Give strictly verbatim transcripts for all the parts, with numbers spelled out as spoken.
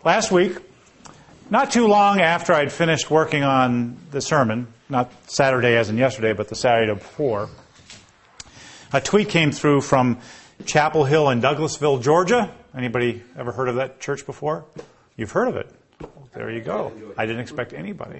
Last week, not too long after I'd finished working on the sermon, not Saturday as in yesterday, but the Saturday before, a tweet came through from Chapel Hill in Douglasville, Georgia. Anybody ever heard of that church before? You've heard of it. There you go. I didn't expect anybody.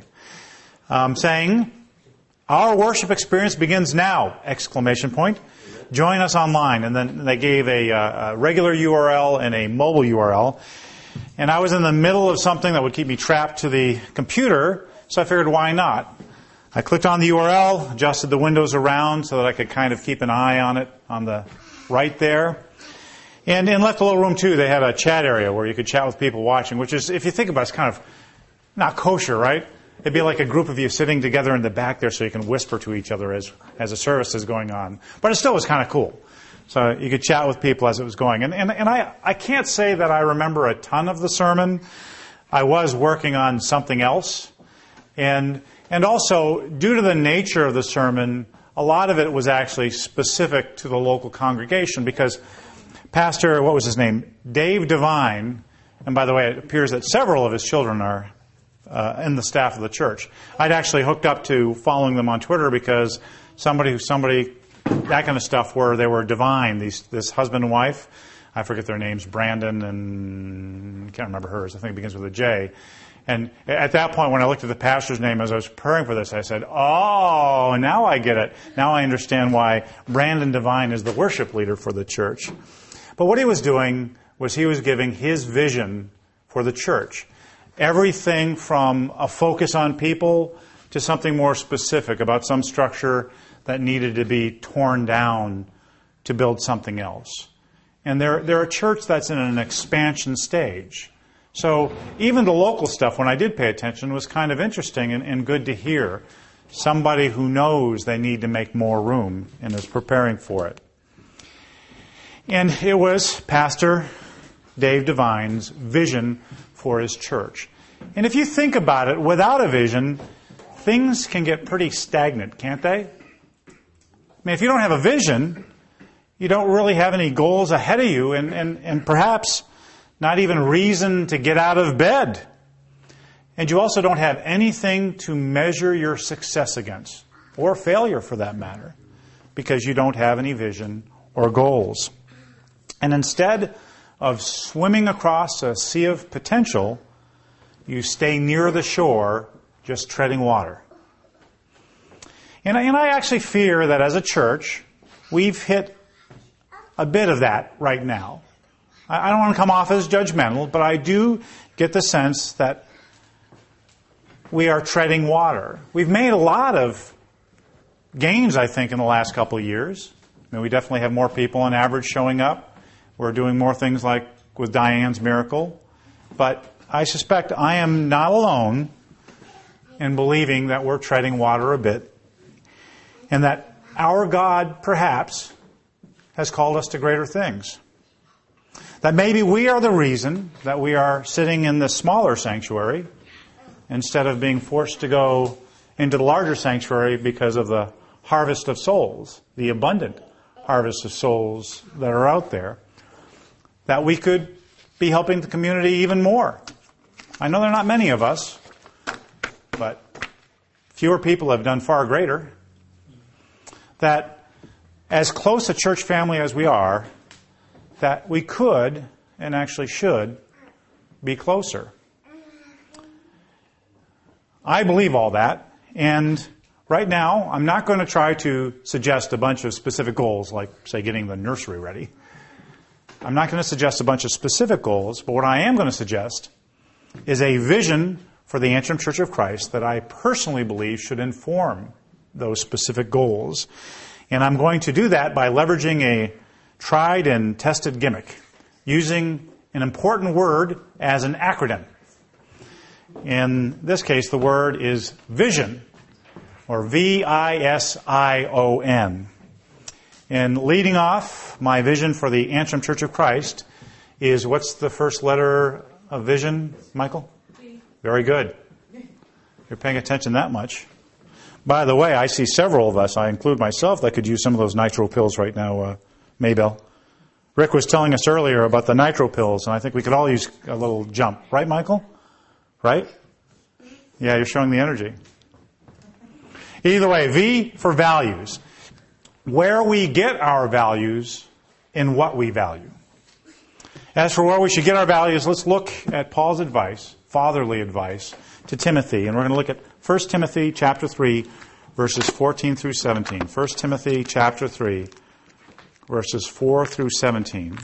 Um, saying, "Our worship experience begins now!" Exclamation point. Join us online. And then they gave a, a regular U R L and a mobile U R L. And I was in the middle of something that would keep me trapped to the computer, so I figured, why not? I clicked on the U R L, adjusted the windows around so that I could kind of keep an eye on it on the right there. And, and left a little room, too. They had a chat area where you could chat with people watching, which is, if you think about it, it's kind of not kosher, right? It'd be like a group of you sitting together in the back there so you can whisper to each other as, as a service is going on. But it still was kind of cool. So you could chat with people as it was going. And, and, and I, I can't say that I remember a ton of the sermon. I was working on something else. And, and also, due to the nature of the sermon, a lot of it was actually specific to the local congregation because Pastor, what was his name? Dave Devine, and by the way, it appears that several of his children are uh, in the staff of the church. I'd actually hooked up to following them on Twitter because somebody who somebody... that kind of stuff where they were divine, these, this husband and wife. I forget their names, Brandon and... I can't remember hers. I think it begins with a J. And at that point, when I looked at the pastor's name as I was preparing for this, I said, oh, now I get it. Now I understand why Brandon Devine is the worship leader for the church. But what he was doing was he was giving his vision for the church. Everything from a focus on people to something more specific about some structure that needed to be torn down to build something else. And they're, they're a church that's in an expansion stage. So even the local stuff, when I did pay attention, was kind of interesting and, and good to hear. Somebody who knows they need to make more room and is preparing for it. And it was Pastor Dave Devine's vision for his church. And if you think about it, without a vision, things can get pretty stagnant, can't they? I mean, if you don't have a vision, you don't really have any goals ahead of you and, and, and perhaps not even reason to get out of bed. And you also don't have anything to measure your success against, or failure for that matter, because you don't have any vision or goals. And instead of swimming across a sea of potential, you stay near the shore, just treading water. And I, and I actually fear that as a church, we've hit a bit of that right now. I, I don't want to come off as judgmental, but I do get the sense that we are treading water. We've made a lot of gains, I think, in the last couple of years. I mean, we definitely have more people on average showing up. We're doing more things like with Diane's Miracle. But I suspect I am not alone in believing that we're treading water a bit. And that our God, perhaps, has called us to greater things. That maybe we are the reason that we are sitting in the smaller sanctuary instead of being forced to go into the larger sanctuary because of the harvest of souls, the abundant harvest of souls that are out there. That we could be helping the community even more. I know there are not many of us, but fewer people have done far greater. That as close a church family as we are, that we could, and actually should, be closer. I believe all that, and right now I'm not going to try to suggest a bunch of specific goals, like, say, getting the nursery ready. I'm not going to suggest a bunch of specific goals, but what I am going to suggest is a vision for the Antrim Church of Christ that I personally believe should inform those specific goals. And I'm going to do that by leveraging a tried and tested gimmick, using an important word as an acronym. In this case, the word is vision, or V I S I O N. And leading off, my vision for the Antrim Church of Christ is, what's the first letter of vision, Michael? V. Very good. You're paying attention that much. By the way, I see several of us, I include myself, that could use some of those nitro pills right now, uh, Maybell. Rick was telling us earlier about the nitro pills, and I think we could all use a little jump. Right, Michael? Right? Yeah, you're showing the energy. Either way, V for values. Where we get our values in what we value. As for where we should get our values, let's look at Paul's advice, fatherly advice, to Timothy. And we're going to look at First Timothy chapter three, verses fourteen through seventeen. First Timothy chapter three, verses four through seventeen.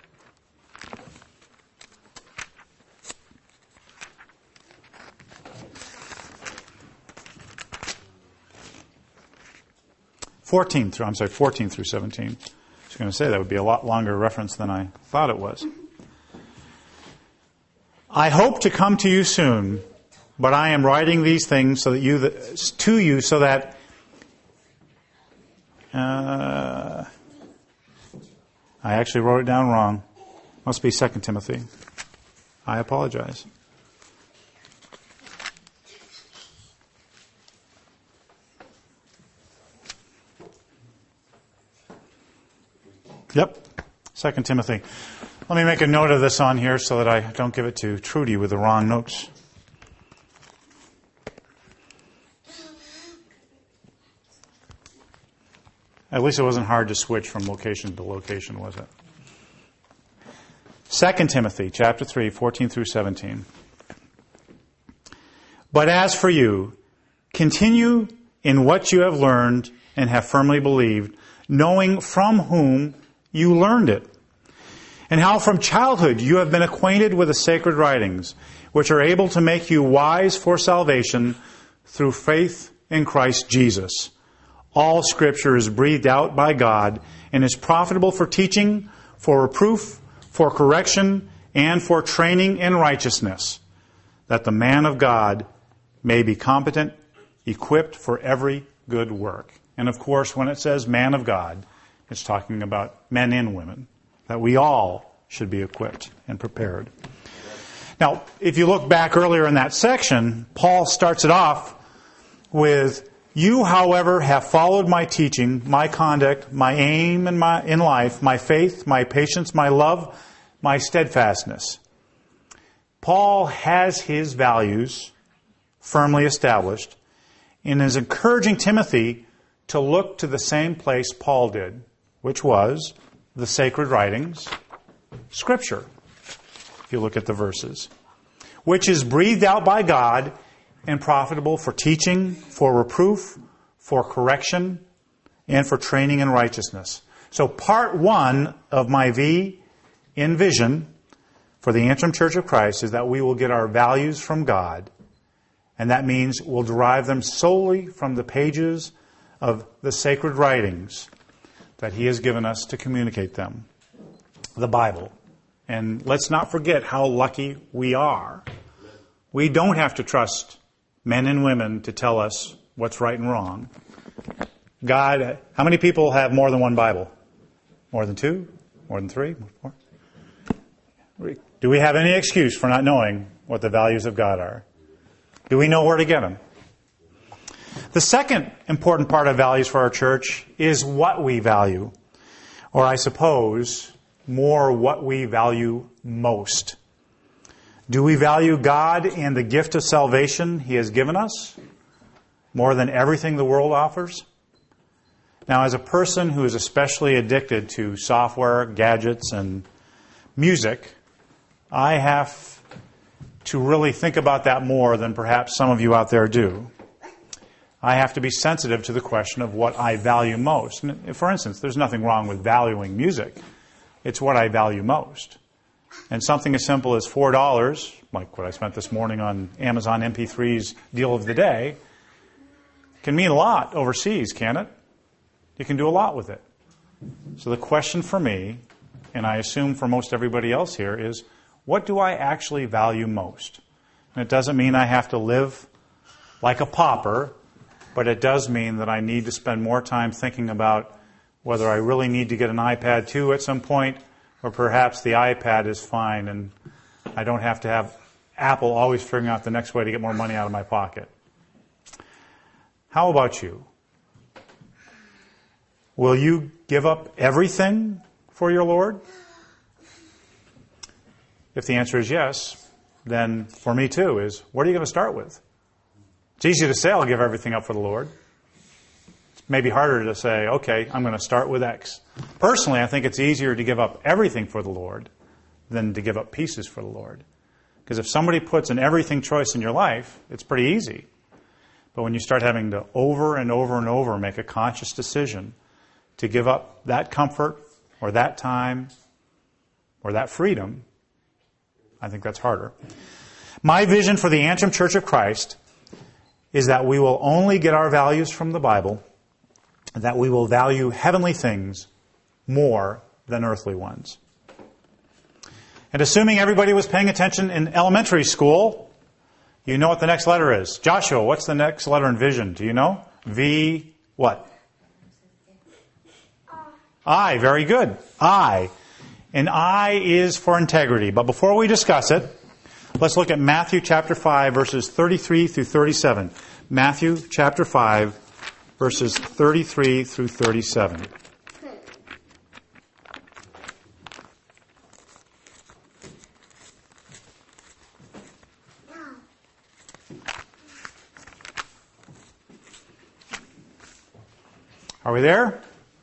fourteen through, I'm sorry, fourteen through seventeen. I was going to say that would be a lot longer reference than I thought it was. I hope to come to you soon, but I am writing these things so that you to you so that uh, I actually wrote it down wrong. Must be Second Timothy. I apologize. Yep, Second Timothy. Let me make a note of this on here so that I don't give it to Trudy with the wrong notes. At least it wasn't hard to switch from location to location, was it? Second Timothy, chapter three, fourteen through seventeen. But as for you, continue in what you have learned and have firmly believed, knowing from whom you learned it, and how from childhood you have been acquainted with the sacred writings, which are able to make you wise for salvation through faith in Christ Jesus. All Scripture is breathed out by God and is profitable for teaching, for reproof, for correction, and for training in righteousness, that the man of God may be competent, equipped for every good work. And of course, when it says man of God, it's talking about men and women, that we all should be equipped and prepared. Now, if you look back earlier in that section, Paul starts it off with, you, however, have followed my teaching, my conduct, my aim in, my, in life, my faith, my patience, my love, my steadfastness. Paul has his values firmly established and is encouraging Timothy to look to the same place Paul did, which was the sacred writings, Scripture, if you look at the verses, which is breathed out by God and profitable for teaching, for reproof, for correction, and for training in righteousness. So part one of my V in vision for the Antrim Church of Christ is that we will get our values from God, and that means we'll derive them solely from the pages of the sacred writings that He has given us to communicate them, the Bible. And let's not forget how lucky we are. We don't have to trust men and women to tell us what's right and wrong. God, how many people have more than one Bible? More than two? More than three? More? Do we have any excuse for not knowing what the values of God are? Do we know where to get them? The second important part of values for our church is what we value. Or I suppose, more what we value most. Do we value God and the gift of salvation He has given us more than everything the world offers? Now, as a person who is especially addicted to software, gadgets, and music, I have to really think about that more than perhaps some of you out there do. I have to be sensitive to the question of what I value most. And for instance, there's nothing wrong with valuing music. It's what I value most. And something as simple as four dollars, like what I spent this morning on Amazon M P three's deal of the day, can mean a lot overseas, can it? You can do a lot with it. So the question for me, and I assume for most everybody else here, is what do I actually value most? And it doesn't mean I have to live like a pauper, but it does mean that I need to spend more time thinking about whether I really need to get an iPad two at some point, or perhaps the iPad is fine and I don't have to have Apple always figuring out the next way to get more money out of my pocket. How about you? Will you give up everything for your Lord? If the answer is yes, then for me too is, what are you going to start with? It's easy to say, I'll give everything up for the Lord. It's maybe harder to say, okay, I'm going to start with X. Personally, I think it's easier to give up everything for the Lord than to give up pieces for the Lord. Because if somebody puts an everything choice in your life, it's pretty easy. But when you start having to over and over and over make a conscious decision to give up that comfort or that time or that freedom, I think that's harder. My vision for the Antrim Church of Christ is that we will only get our values from the Bible, that we will value heavenly things more than earthly ones. And assuming everybody was paying attention in elementary school, you know what the next letter is. Joshua, what's the next letter in vision? Do you know? V, what? I, very good. I. And I is for integrity. But before we discuss it, let's look at Matthew chapter five, verses thirty-three through thirty-seven. Matthew chapter five, verses thirty-three through thirty-seven. Are we there?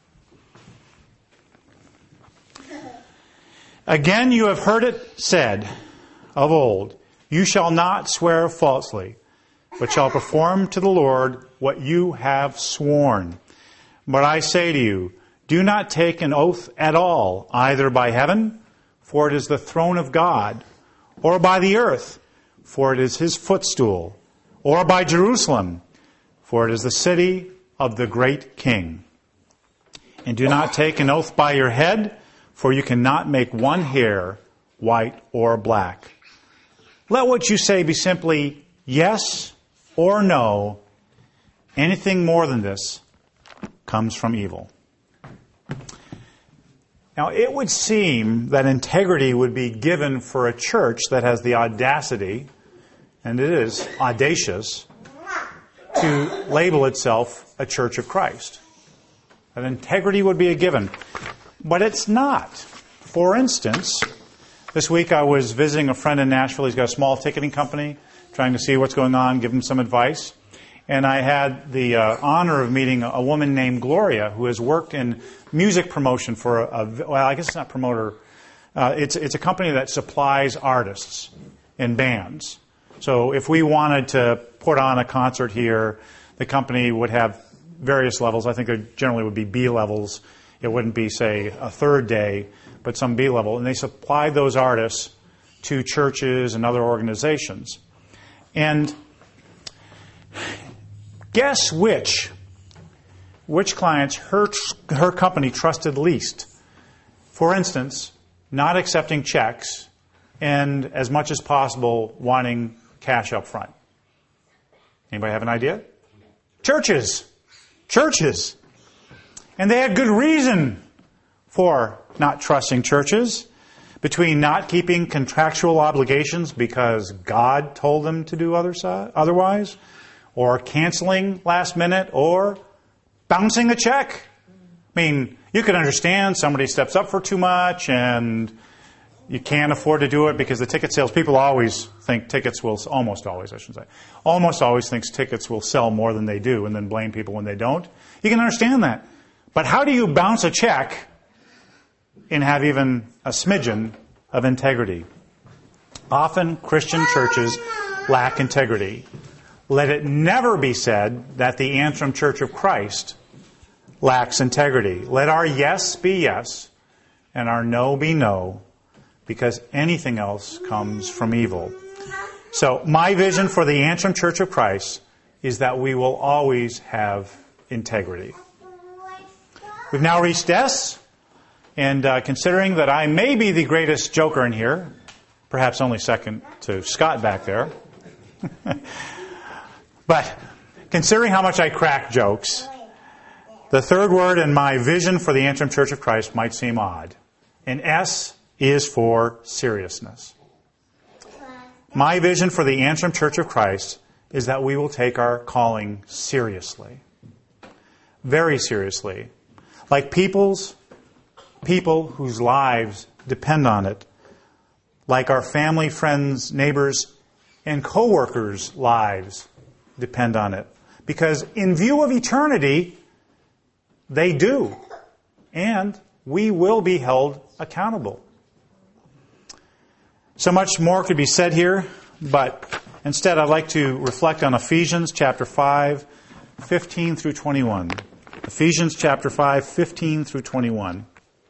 Again, you have heard it said of old, you shall not swear falsely, but shall perform to the Lord what you have sworn. But I say to you, do not take an oath at all, either by heaven, for it is the throne of God, or by the earth, for it is his footstool, or by Jerusalem, for it is the city of the great King. And do not take an oath by your head, for you cannot make one hair white or black. Let what you say be simply yes or no. Anything more than this comes from evil. Now, it would seem that integrity would be given for a church that has the audacity, and it is audacious, to label itself a Church of Christ. That integrity would be a given. But it's not. For instance, this week I was visiting a friend in Nashville. He's got a small ticketing company, trying to see what's going on, give him some advice. And I had the uh, honor of meeting a woman named Gloria, who has worked in music promotion for a, a well, I guess it's not promoter. Uh, it's, it's a company that supplies artists and bands. So if we wanted to put on a concert here, the company would have various levels. I think there generally would be B levels. It wouldn't be, say, a third day, but some B level. And they supplied those artists to churches and other organizations. And guess which, which clients her, her company trusted least? For instance, not accepting checks and as much as possible wanting cash up front. Anybody have an idea? Churches. Churches. And they had good reason for not trusting churches, between not keeping contractual obligations because God told them to do other si- otherwise, or canceling last minute, or bouncing a check. I mean, you can understand somebody steps up for too much and you can't afford to do it because the ticket sales, people always think tickets will, almost always I should say, almost always thinks tickets will sell more than they do and then blame people when they don't. You can understand that. But how do you bounce a check and have even a smidgen of integrity? Often Christian churches lack integrity. Let it never be said that the Antrim Church of Christ lacks integrity. Let our yes be yes and our no be no, because anything else comes from evil. So my vision for the Antrim Church of Christ is that we will always have integrity. We've now reached S, and uh, considering that I may be the greatest joker in here, perhaps only second to Scott back there, but considering how much I crack jokes, the third word in my vision for the Antrim Church of Christ might seem odd. And S is for seriousness. My vision for the Antrim Church of Christ is that we will take our calling seriously. Very seriously. Like people's, people whose lives depend on it. like our family, friends, neighbors, and co-workers' lives depend on it. Because in view of eternity, they do. And we will be held accountable. So much more could be said here, but instead I'd like to reflect on Ephesians chapter five, fifteen through twenty-one. Ephesians chapter five, fifteen through twenty-one.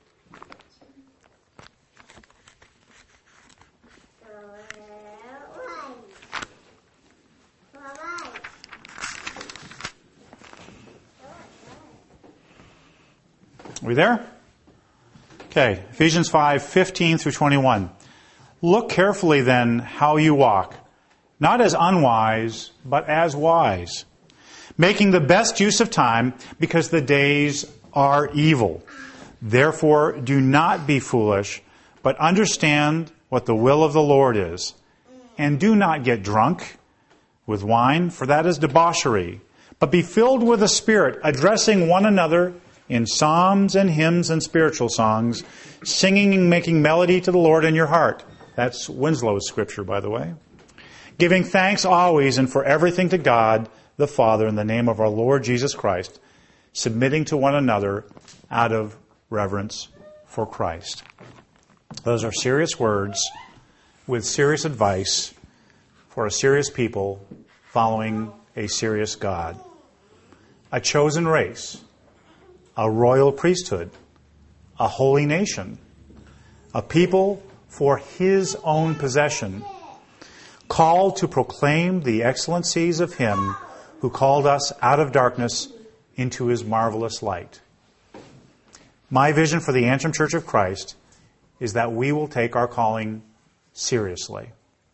Are we there? Okay, Ephesians five, fifteen through twenty-one. Look carefully then how you walk, not as unwise, but as wise, making the best use of time, because the days are evil. Therefore, do not be foolish, but understand what the will of the Lord is. And do not get drunk with wine, for that is debauchery, but be filled with the Spirit, addressing one another in psalms and hymns and spiritual songs, singing and making melody to the Lord in your heart. That's Winslow's scripture, by the way. Giving thanks always and for everything to God, the Father, in the name of our Lord Jesus Christ, submitting to one another out of reverence for Christ. Those are serious words with serious advice for a serious people following a serious God. A chosen race, a royal priesthood, a holy nation, a people for His own possession, called to proclaim the excellencies of Him who called us out of darkness into His marvelous light. My vision for the Antrim Church of Christ is that we will take our calling seriously.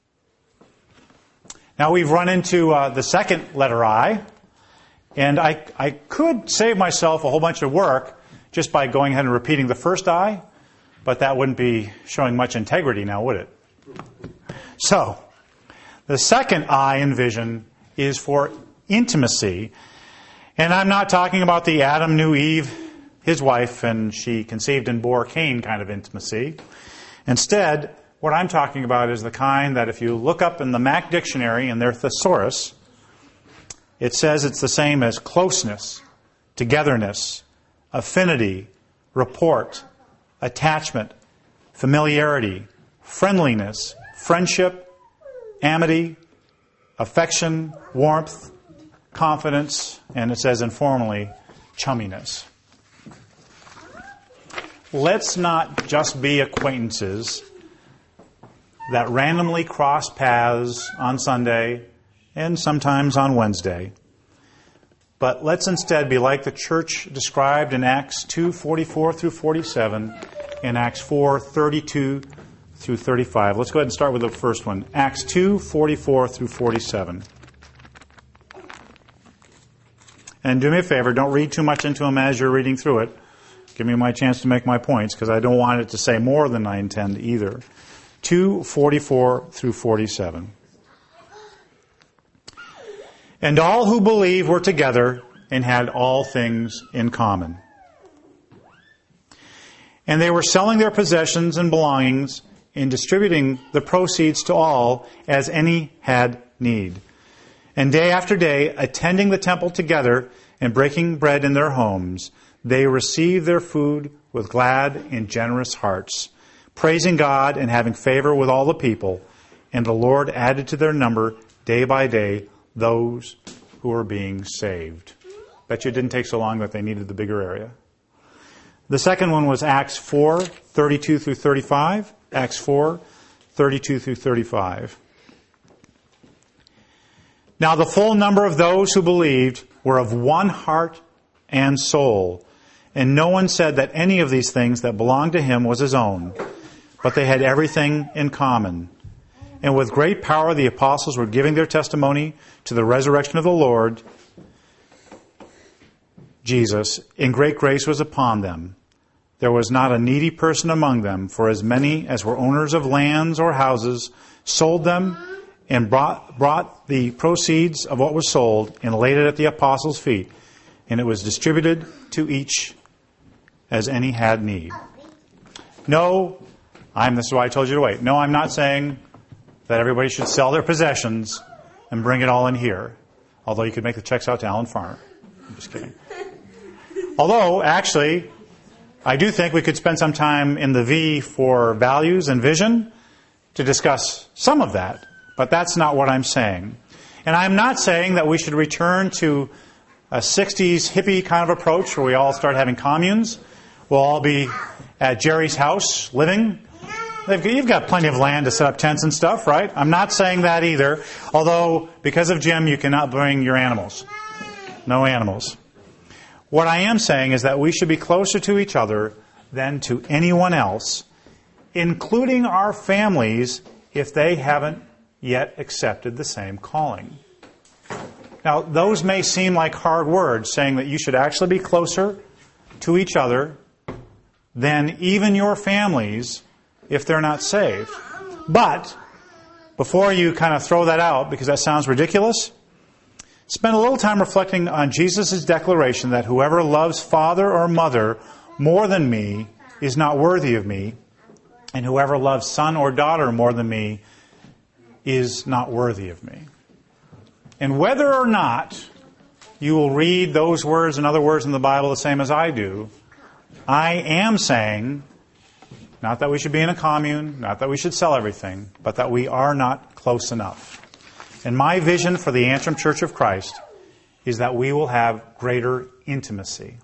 Now we've run into uh, the second letter I, and I, I could save myself a whole bunch of work just by going ahead and repeating the first I, but that wouldn't be showing much integrity now, would it? So, the second I in vision is for intimacy. And I'm not talking about the Adam knew Eve, his wife, and she conceived and bore Cain kind of intimacy. Instead, what I'm talking about is the kind that if you look up in the Mac Dictionary in their thesaurus, it says it's the same as closeness, togetherness, affinity, rapport, attachment, familiarity, friendliness, friendship, amity, affection, warmth, confidence, and it says informally, chumminess. Let's not just be acquaintances that randomly cross paths on Sunday and sometimes on Wednesday. But let's instead be like the church described in Acts two, forty-four through forty-seven, and Acts four, thirty-two through thirty-five. Let's go ahead and start with the first one. Acts two, forty-four through forty-seven. And do me a favor, don't read too much into them as you're reading through it. Give me my chance to make my points, because I don't want it to say more than I intend either. two, forty-four through forty-seven. And all who believed were together and had all things in common. And they were selling their possessions and belongings and distributing the proceeds to all as any had need. And day after day, attending the temple together and breaking bread in their homes, they received their food with glad and generous hearts, praising God and having favor with all the people. And the Lord added to their number day by day those who were being saved. Bet you it didn't take so long that they needed the bigger area. The second one was Acts four, thirty-two through thirty-five. Acts four, thirty-two through thirty-five. Now the full number of those who believed were of one heart and soul. And no one said that any of these things that belonged to him was his own, but they had everything in common. And with great power the apostles were giving their testimony to the resurrection of the Lord Jesus, and great grace was upon them. There was not a needy person among them, for as many as were owners of lands or houses sold them and brought, brought the proceeds of what was sold and laid it at the apostles' feet, and it was distributed to each as any had need. No, I'm, this is why I told you to wait. No, I'm not saying that everybody should sell their possessions and bring it all in here. Although you could make the checks out to Alan Farner. I'm just kidding. Although, actually, I do think we could spend some time in the V for values and vision to discuss some of that. But that's not what I'm saying. And I'm not saying that we should return to a sixties hippie kind of approach where we all start having communes. We'll all be at Jerry's house living. You've got plenty of land to set up tents and stuff, right? I'm not saying that either. Although, because of Jim, you cannot bring your animals. No animals. What I am saying is that we should be closer to each other than to anyone else, including our families, if they haven't yet accepted the same calling. Now, those may seem like hard words, saying that you should actually be closer to each other than even your families if they're not saved. But, before you kind of throw that out, because that sounds ridiculous, spend a little time reflecting on Jesus' declaration that whoever loves father or mother more than me is not worthy of me, and whoever loves son or daughter more than me is not worthy of me. And whether or not you will read those words and other words in the Bible the same as I do, I am saying, not that we should be in a commune, not that we should sell everything, but that we are not close enough. And my vision for the Antrim Church of Christ is that we will have greater intimacy.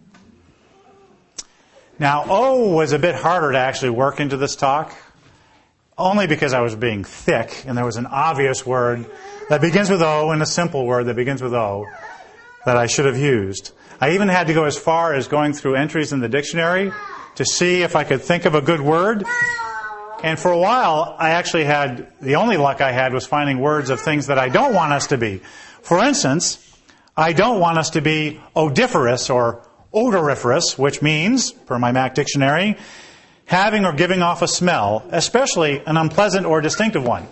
Now, O was a bit harder to actually work into this talk, only because I was being thick, and there was an obvious word that begins with O and a simple word that begins with O that I should have used. I even had to go as far as going through entries in the dictionary to see if I could think of a good word. And for a while, I actually had, the only luck I had was finding words of things that I don't want us to be. For instance, I don't want us to be odoriferous or odoriferous, which means, per my Mac dictionary, having or giving off a smell, especially an unpleasant or distinctive one.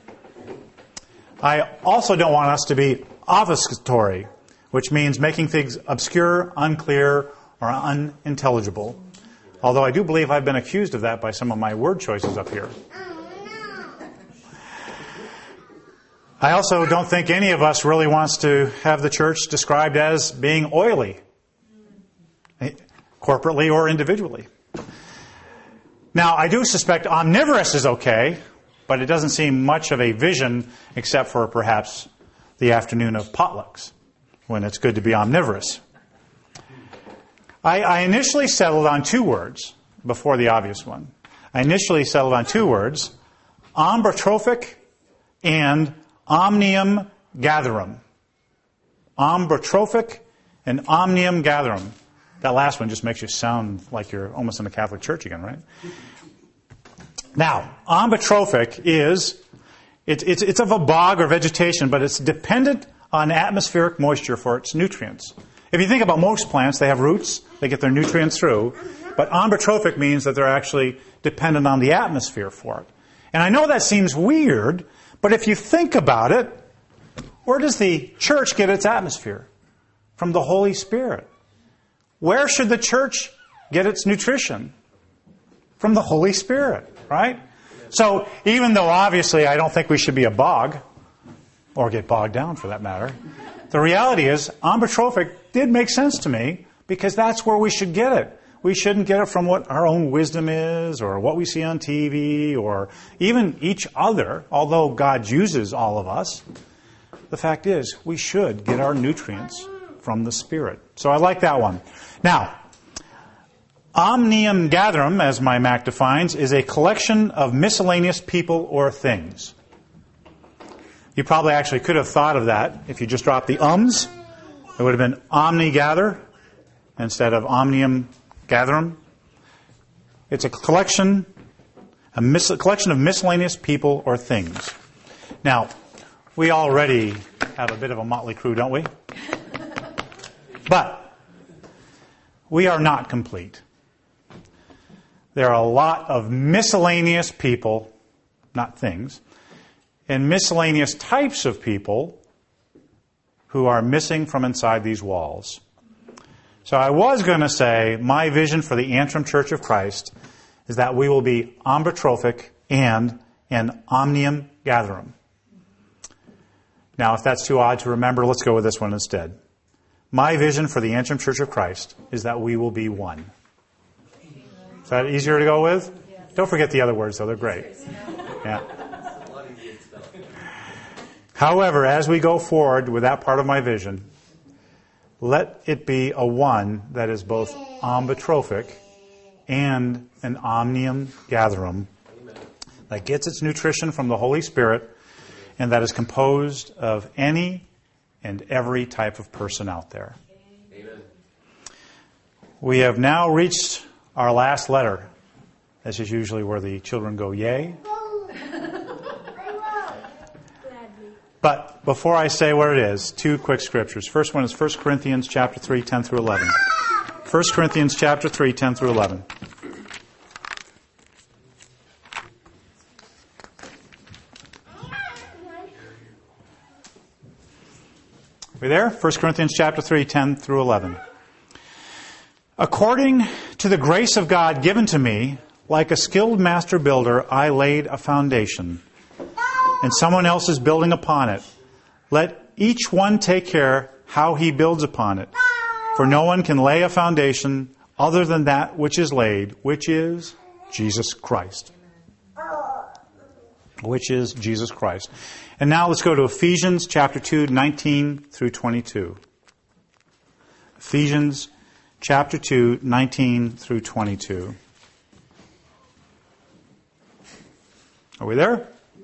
I also don't want us to be obfuscatory, which means making things obscure, unclear, or unintelligible. Although I do believe I've been accused of that by some of my word choices up here. I also don't think any of us really wants to have the church described as being oily, corporately or individually. Now, I do suspect omnivorous is okay, but it doesn't seem much of a vision except for perhaps the afternoon of potlucks, when it's good to be omnivorous. I, I initially settled on two words before the obvious one. I initially settled on two words, ombrotrophic and omnium gatherum. Ombrotrophic and omnium gatherum. That last one just makes you sound like you're almost in the Catholic Church again, right? Now, ombrotrophic is, it, it's, it's of a bog or vegetation, but it's dependent on atmospheric moisture for its nutrients. If you think about most plants, they have roots, they get their nutrients through, but ombrotrophic means that they're actually dependent on the atmosphere for it. And I know that seems weird, but if you think about it, where does the church get its atmosphere? From the Holy Spirit. Where should the church get its nutrition? From the Holy Spirit, right? So even though obviously I don't think we should be a bog, or get bogged down for that matter, the reality is ombrotrophic did make sense to me because that's where we should get it. We shouldn't get it from what our own wisdom is or what we see on T V or even each other, although God uses all of us. The fact is, we should get our nutrients from the Spirit. So I like that one. Now, omnium gatherum, as my Mac defines, is a collection of miscellaneous people or things. You probably actually could have thought of that if you just dropped the ums. It would have been omni-gather instead of omnium gatherum. It's a collection, a, mis- a collection of miscellaneous people or things. Now, we already have a bit of a motley crew, don't we? But we are not complete. There are a lot of miscellaneous people, not things, and miscellaneous types of people who are missing from inside these walls. So I was going to say my vision for the Antrim Church of Christ is that we will be ambitrophic and an omnium gatherum. Now, if that's too odd to remember, let's go with this one instead. My vision for the Antrim Church of Christ is that we will be one. Is that easier to go with? Don't forget the other words, though. They're great. Yeah. However, as we go forward with that part of my vision, let it be a one that is both ambitrophic and an omnium gatherum, that gets its nutrition from the Holy Spirit, and that is composed of any and every type of person out there. Amen. We have now reached our last letter. This is usually where the children go, yay. But before I say what it is, two quick scriptures. First one is First Corinthians chapter three, ten through eleven. First Corinthians chapter three, ten through eleven. We there? First Corinthians chapter three, ten through eleven. According to the grace of God given to me, like a skilled master builder, I laid a foundation, and someone else is building upon it. Let each one take care how he builds upon it. For no one can lay a foundation other than that which is laid, which is Jesus Christ. Which is Jesus Christ. And now let's go to Ephesians chapter two, nineteen through twenty-two. Ephesians chapter two, nineteen through twenty-two. Are we there?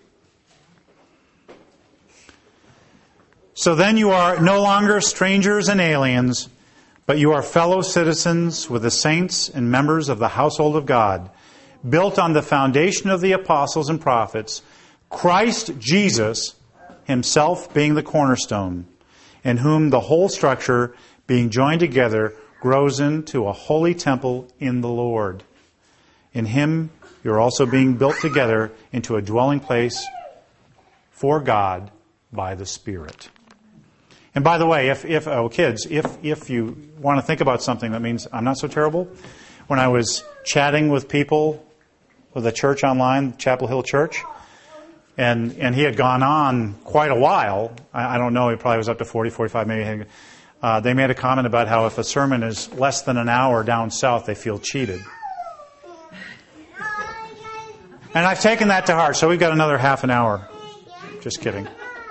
So then you are no longer strangers and aliens, but you are fellow citizens with the saints and members of the household of God, built on the foundation of the apostles and prophets, Christ Jesus himself being the cornerstone, in whom the whole structure, being joined together, grows into a holy temple in the Lord. In him you're also being built together into a dwelling place for God by the Spirit. And by the way, if, if oh kids, if if you want to think about something that means I'm not so terrible, when I was chatting with people with a church online, Chapel Hill Church, and and he had gone on quite a while. I, I don't know, he probably was up to forty, forty-five maybe. Uh, they made a comment about how if a sermon is less than an hour down south, they feel cheated. And I've taken that to heart, so we've got another half an hour. Just kidding.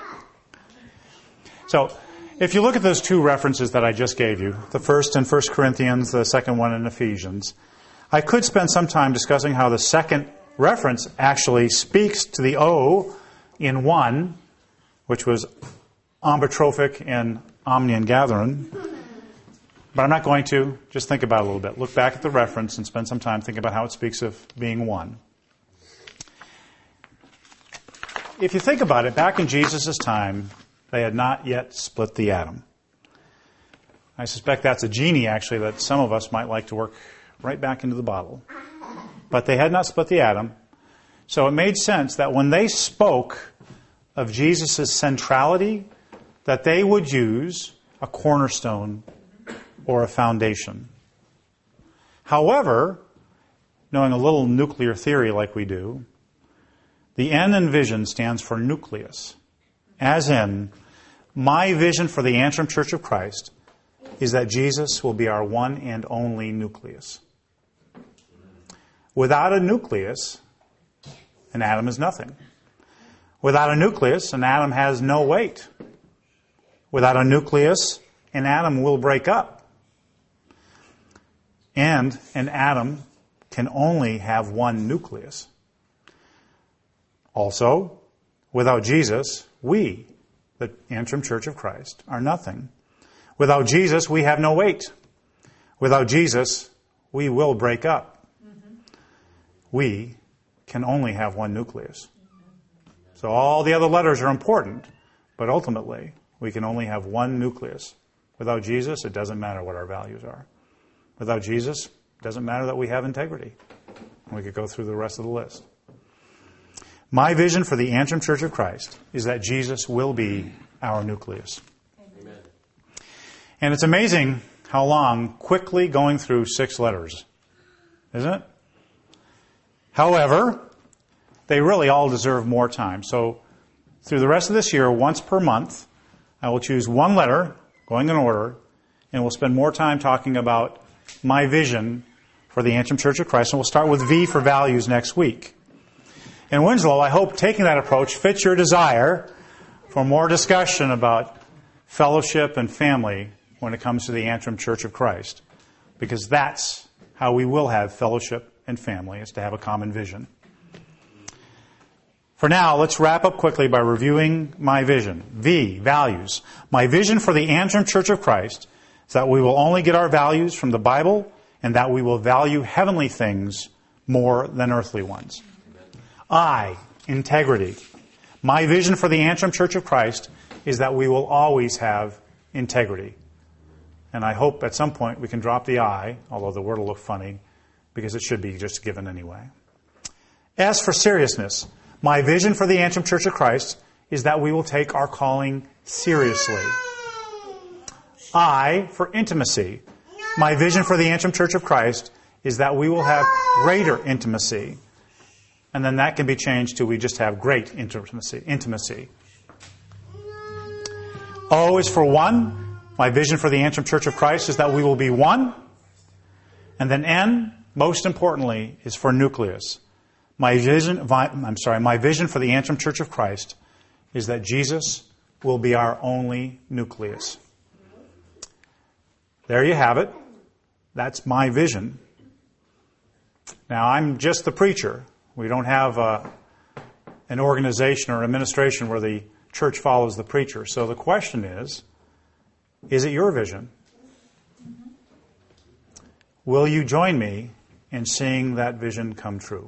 So, if you look at those two references that I just gave you, the first in First Corinthians, the second one in Ephesians, I could spend some time discussing how the second reference actually speaks to the O in one, which was ambitrophic and omnium gatherum. But I'm not going to. Just think about it a little bit. Look back at the reference and spend some time thinking about how it speaks of being one. If you think about it, back in Jesus' time, they had not yet split the atom. I suspect that's a genie, actually, that some of us might like to work right back into the bottle. But they had not split the atom. So it made sense that when they spoke of Jesus' centrality, that they would use a cornerstone or a foundation. However, knowing a little nuclear theory like we do, the N in vision stands for nucleus. As in, my vision for the Antrim Church of Christ is that Jesus will be our one and only nucleus. Without a nucleus, an atom is nothing. Without a nucleus, an atom has no weight. Without a nucleus, an atom will break up. And an atom can only have one nucleus. Also, without Jesus, we, the Antrim Church of Christ, are nothing. Without Jesus, we have no weight. Without Jesus, we will break up. Mm-hmm. We can only have one nucleus. So all the other letters are important, but ultimately, we can only have one nucleus. Without Jesus, it doesn't matter what our values are. Without Jesus, it doesn't matter that we have integrity. And we could go through the rest of the list. My vision for the Antrim Church of Christ is that Jesus will be our nucleus. Amen. And it's amazing how long quickly going through six letters, isn't it? However, they really all deserve more time. So through the rest of this year, once per month, I will choose one letter, going in order, and we'll spend more time talking about my vision for the Antrim Church of Christ. And we'll start with V for values next week. In Winslow, I hope taking that approach fits your desire for more discussion about fellowship and family when it comes to the Antrim Church of Christ. Because that's how we will have fellowship and family, is to have a common vision. For now, let's wrap up quickly by reviewing my vision. V, values. My vision for the Antrim Church of Christ is that we will only get our values from the Bible and that we will value heavenly things more than earthly ones. I, integrity. My vision for the Antrim Church of Christ is that we will always have integrity. And I hope at some point we can drop the I, although the word will look funny, because it should be just given anyway. S for seriousness. My vision for the Antrim Church of Christ is that we will take our calling seriously. I for intimacy. My vision for the Antrim Church of Christ is that we will have greater intimacy. And then that can be changed to we just have great intimacy. Intimacy. O is for one. My vision for the Antrim Church of Christ is that we will be one. And then N, most importantly, is for nucleus. My vision, I'm sorry, my vision for the Antrim Church of Christ is that Jesus will be our only nucleus. There you have it. That's my vision. Now, I'm just the preacher. We don't have a, an organization or administration where the church follows the preacher. So the question is, is it your vision? Will you join me in seeing that vision come true?